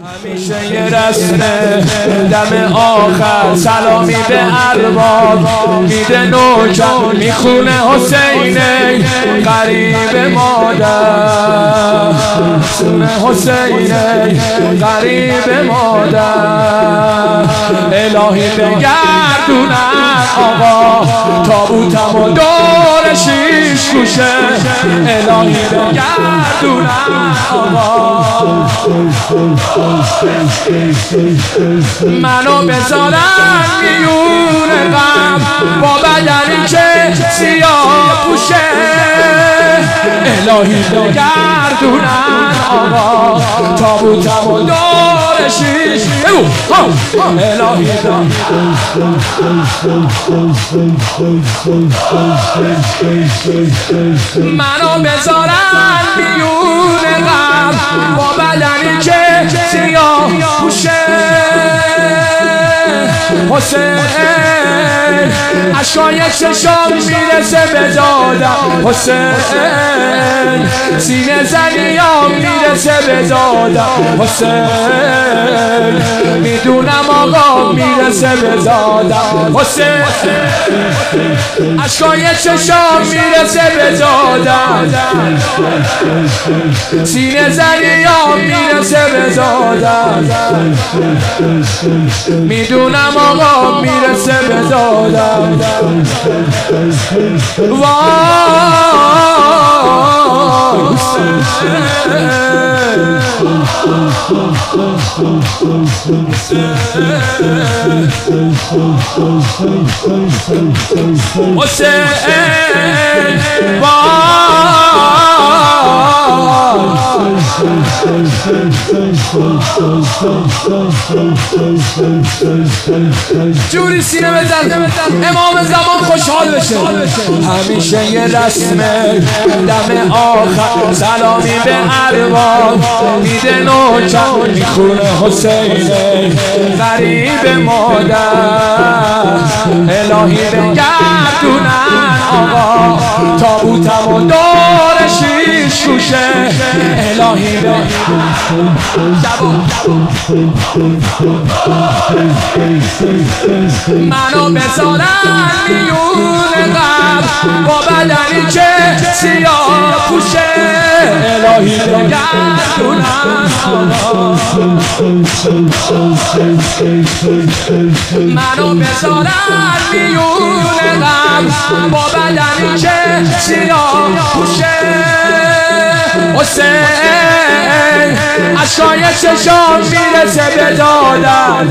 همیشه یه رسمه دم آخر سلامی به ارباب میده نوجان میخونه حسینه غریب مادر حسینه غریب مادر الهی بگردونن آقا تابوتم و دور شیش گوشه الهی بگردونن آقا منو بذارن میون غم با بدنی که سیاه پوشه الهی بگردونن آقا تابوتم و دور شیش الهی منو بذارن میون غم با بدنی که سیاه پوشه حسین عشقای چشام میرسه به دادم حسین سینه زنیام میرسه به دادم حسین میدونم آقا میرسه به دادم حسین عشقای چشام میرسه به دادم سینه زنیام میرسه به دادم میدونم آقا میرسه به دادم جوری سینه بزن امام زمان خوشحال بشه همیشه یه رسمه دم آخر سلامی به ارباب میده نوجان میخونه حسینه غریب مادر الهی بگردونن آقا تابوتم و دور شیش گوشه الهی منو بذارن میون غم با بدنی که سیاه پوشه الهی بگردونن منو بذارن میون غم با بدنی که سیاه پوشه حسین عشقای چشام میرسه به دادم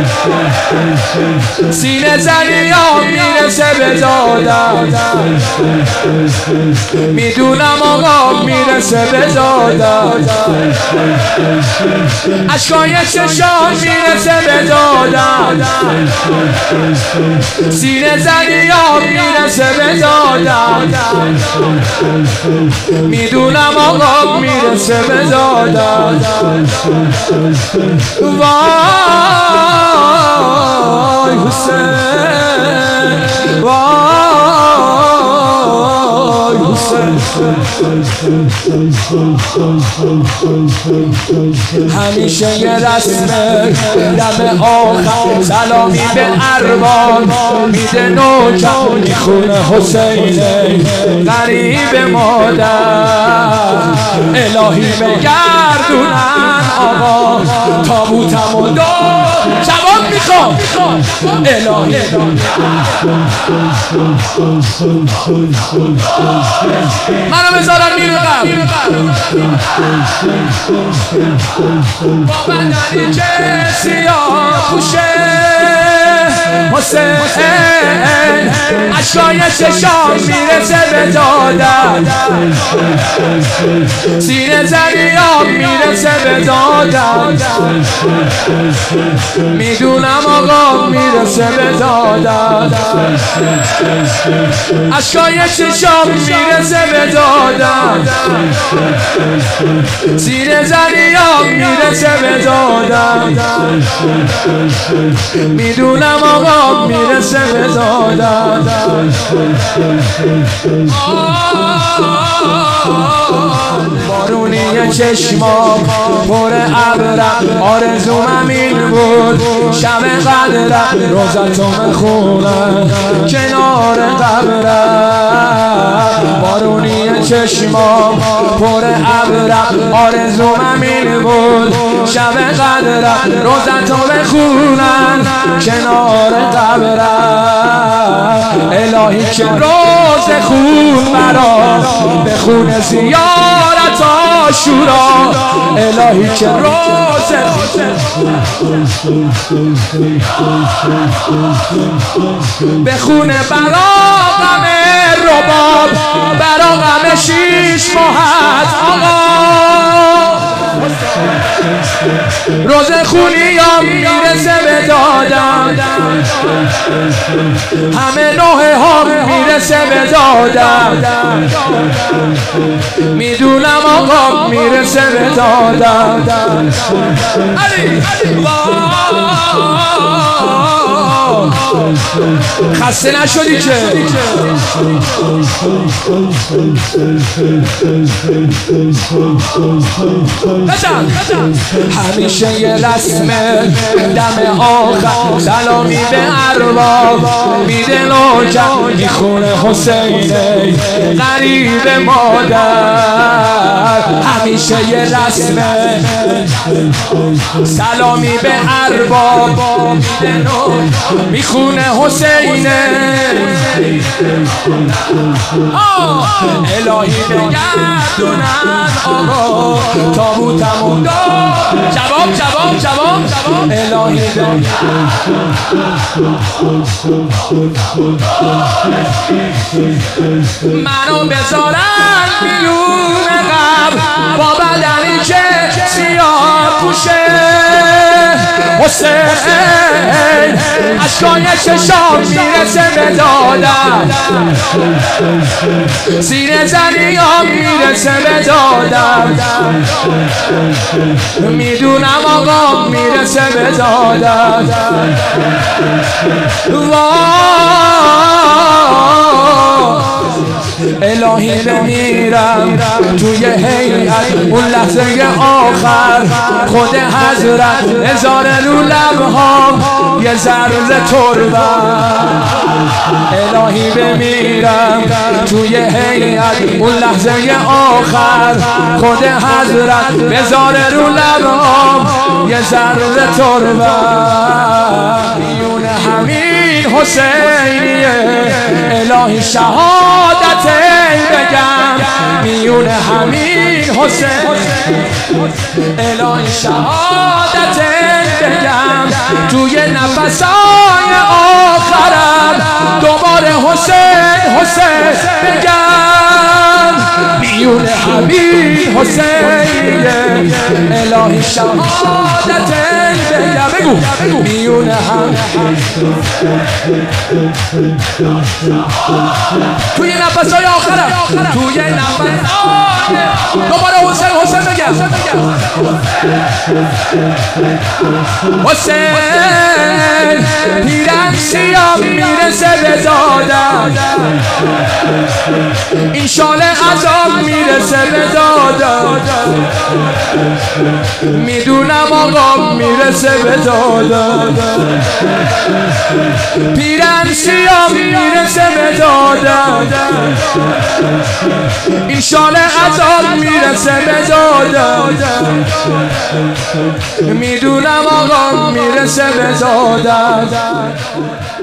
سینه زنیام میرسه به دادم میدونم آقا میرسه به دادم عشقای چشام میرسه به دادم سینه زنیام میرسه به دادم میدونم آقا میرسه به دادم وای حسین وای حسین همیشه یه رسمه دم آخر سلامی به ارباب میده نوجان میخونه حسینه غریب مادر الهی بگردونن آقا تابوتم و جواب میخوام الهی منو بذارن میرونم با بدنی که سیاه پوشه حسین عشقای چشام میرسه به دادم سینه زنیام میرسه به دادم میدونم آقا میرسه به دادم عشقای چشام میرسه به دادم سینه زنیام میرسه به دادم میدونم آقا میرسه به دادم بارونی چشمام پر ابرم آرزوم همین بود شب قدرم روزتون خونم کنار قبرم بارونی چشمام پر ابرم آرزوم همین بود شب قدرم روزتون خونم کنار قبرم الهی که روز خون مرا به خون زیارت عاشورا الهی که روز به خون براغم رباب براغم 6 ماه آقا روز خونیام میرسه به دادم همه نوحه ها میرسه به دادم میدونم آقا میرسه به دادم خسته نشدی که همیشه یه رسم دم آخر سلامی به ارباب میده نوجم میخونه حسینه غریب مادر همیشه یه رسم سلامی به ارباب میده نوجم میخونه حسینه الهی بگردونن آقا تابوتمون جواب الهی منو بذارن میون قبر با بدنی که سیاه پوشه حسین اشکای چشام میرسه به دادم زیر زنیام میرسه به دادم میدونم آقا میرسه به دادم الهی بمیرم توی هیئت اون لحظه آخر خود حضرت هزار رو لبهام یه ذره تربم الهی بمیرم توی هیئت اون لحظه آخر خود حضرت بذاره رو لبهام یه ذره تربم میون همین حسینیه الهی شهادت بگم میون همین حسین الهی شهادت بگم توی نفسای آخرم دوباره حسین بگم میون همین حسینیه الهی شهادت بگم بگو میون هم توی نفسای آخرم توی نفسای دوباره حسین بگم حسین پیرن سیام میرسه به دادم این شال عذاب میرسه به دادم میدونم آقا میرسه به دادم پیرن سیام میرسه به دادم این شال عذاب میرسه به دادم میدونم آقا میرسه به دادم